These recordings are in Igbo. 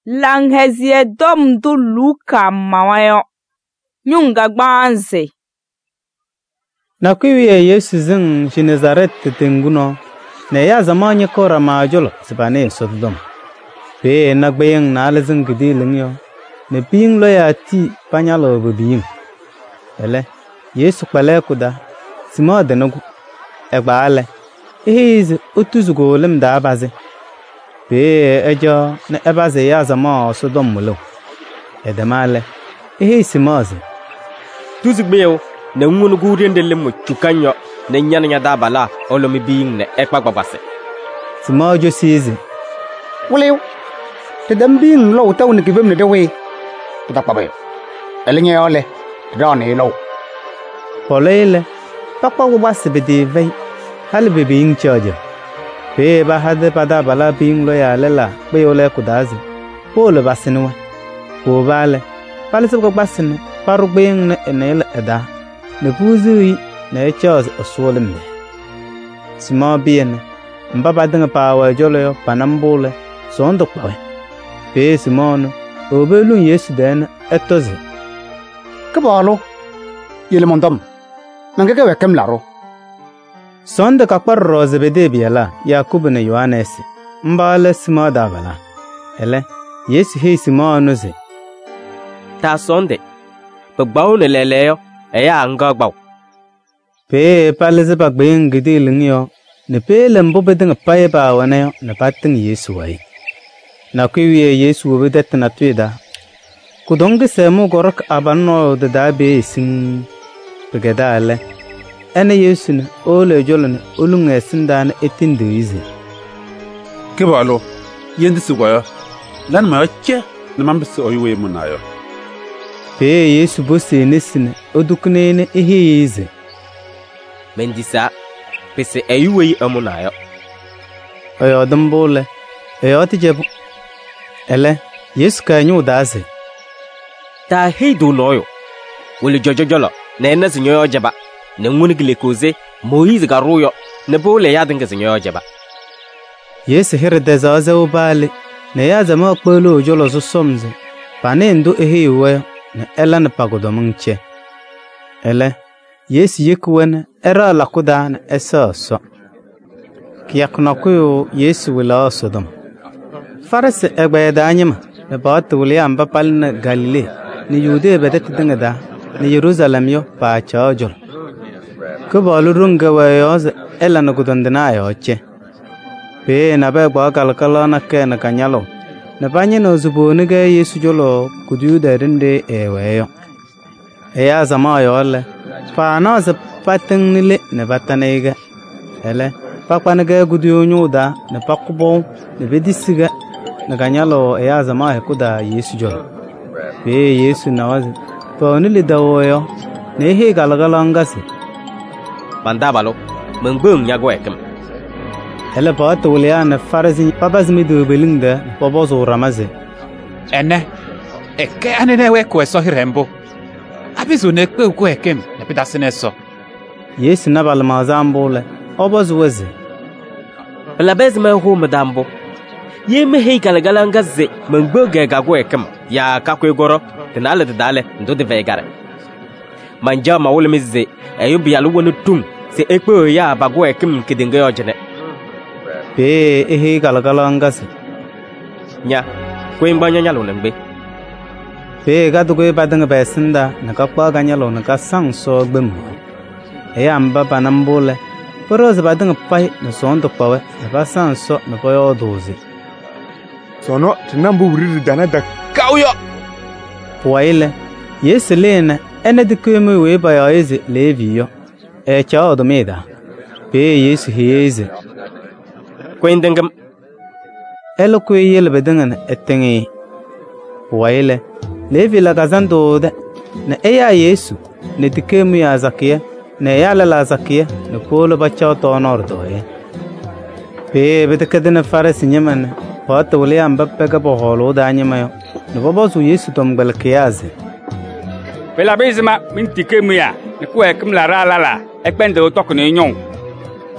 Langhezie dom du luka mawayo. Nyunga gbanze. Na kwiwiye Yesu zing shi Nazaret tenguno. Ne ya zamanye kora majolo sibane Sodom. Pe na gbayeng na alazing gidi lingyo. Ne ping lo ya ti panyalo bubiying. Ele Yesu kpale kuda. Simo denogu. Egbaale. Ihiz utuzugo lim da abaze. Pe ejo na abaze ya zama Sodom mulo. Edemale. Ihiz simoze. Tuzugbeyo na ngunugu rendele mu chukanyo na nyanya da bala olomi biying ne ekpagbabase. Simo jo size. Walew. Te dambing lo taw ne kibem ne dewe. Tuta pabe. Elinge ole. Dane lo. Polele. Pakpa wabase bede vei. Hal bebing charge. Pe ba hade pada bala bing lo ya lela. Be ole kudazi. Pole basinwe. Po bale. Pale sab ko basine. Paru bing ne enele eda. Ne puzui ne charge oswolim ne. Sima bien. Mbaba dinga pawa jolo yo panambole. Sondo kwawe. Pe Simon. Obelu Yesu den etoze. Kabalo. Yele mondam. Nangeke wekem laro. Sonde kakpar roze bede biela Yakubu ne Yohanes. Mbale Sima dabala. Ele Yesu hei Sima noze. Ta sonde. Pagbaw ne leleyo eya angagbaw. Pe paleze bagbayeng gidi lingyo. Ne pe lembo bedeng paye ba waneyo ne pating Yesu wai. Na kwiwiye Yesu wobedet na twida. Kudongi semu gorok abanno de dabe sing. Pegeda ale. Ene Yesu ne ole jolone olunga sindane etinde izi. Kebalo yendi sugoyo. Lan ma che ne mambisi oywe munayo. Pe Yesu bose nesine odukune ne ehe izi. Mendisa pese eyuwe amunayo. Oyo dambole. Oyo tijebu. Ele Yesu kanyu daze. Ta heido noyo. Wole jojojolo na ena zinyo jaba. Ne ngunigile koze Moize garuyo ne bole ya dinga zinyo jaba. Yesu hirde zaze ubali ne ya zama kpolo jolo zo somze. Pane ndo ehe uwe ne ela ne pagodo mungche. Ele Yesu yekuwene era lakuda ne esa so. Kiyakuna kuyo Yesu wila Sodom. Farase egbayeda anyima ne baatu wuli amba pal ne Galile ne Yude bedet dinga da ne Jerusalem yo pa chajol. Kubalu runga wayoze ela na gudondina ayoche. Pe na be gba kalkala na ke na kanyalo. Na panye no zuboni ge Yesu jolo kudu da rinde eweyo. Eya zama ayole. Pa na ze patin nile ne batanega. Ele pakpa ne ge gudu nyuda ne pakubo ne bedisiga na kanyalo eya zama hekuda Yesu jolo. Pe Yesu na waze. Pa nile dawoyo ne he galgala ngasi. Bandabalo mengbung yagwekem. Hele pato wuliane farazi papazmi do belinda pobozo ramaze. Ene eke anene we ko so hirembo. Abizo ne kwe ko ekem ne pidasene so. Yesu na balmazambole obozo weze. Labez me ho medambo. Ye me he galgala ngaze mengbug gagwekem ya kakwe goro tenale dale ndo de vegare. Manja ma wole mize eyubi yalu wonu tum se ekpo ya bagwe kim kidinga yojene. Pe ehe galgala ngase. Nya kwemba nyalo lembe. Pe gadugo badanga besinda nakakpa ganyalo nakasang so gbem. Amba banambole. Poroz badanga pai no sondo pawe basang so no poyo doze. Sono tinambu wuri dana da kauyo. Poile Yesu lena ene dikeme we baya eze leviyo. Chao domeda. Pe Yesu heze. Kwendengam Elo kwe yele bedangan etenge. Poile levi la gazando de na eya Yesu ne dikeme ya zakia ne ya la zakia ne polo bachao to nordoye. Pe bedekadena farasi nyaman pato wole amba pega boholo da nyamayo. Ne bobosu Yesu tomgbel kiaze. Pela bezima mintikeme ya ne ko ekem la la ekpende o tokune nyon.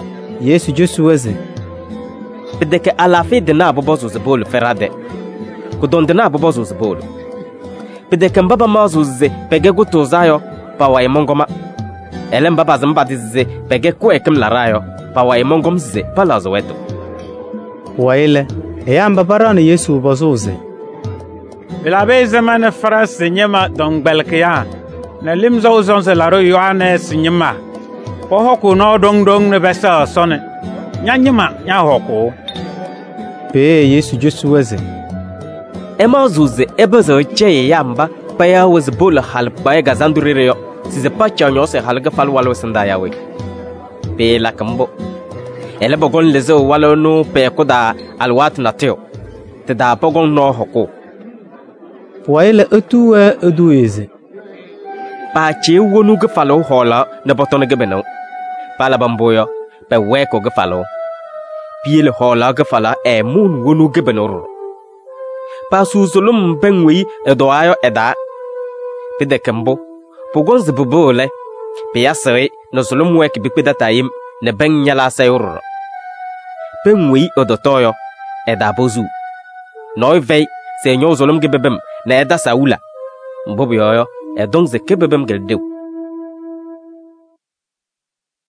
Yesu Josu weze. Bedeke alafi de na bobosu zebol ferade. kudondena bobozu zbolo pede kembaba mazuze pege gutuzayo pawa imongoma ele mbaba zimbadize pege kuekem larayo pawa imongomze palazo wetu waile eyamba barani Yesu bozuze Bilabe zaman faras nyema dongbelkya na limzo zonze laro yoane sinyema po hoku no dong ne besa sone nyanyema nya hoku pe Yesu josuweze emazuze ebezo cheye yamba paya wezbol hal paya gazandurireyo size pacha nyose halga fal walo senda yawe pe la kambo ele bogon lezo walo no pe koda alwat nateo te da pogon no hoku waile etuwe edueze pa che wonu ge falo hola na botone ge beno pala bamboyo pe weko ge falo piele hola ge fala e mun wonu ge benoro pa suzulum benwi edoayo eda pede kembo pogon zbubole pe yasere no zulum wek bi pedataim ne ben nyala sayur benwi odotoyo eda bozu noy vey se nyo zulum ge bebem na eda saula mbobo yoyo edong ze ke bebem geldew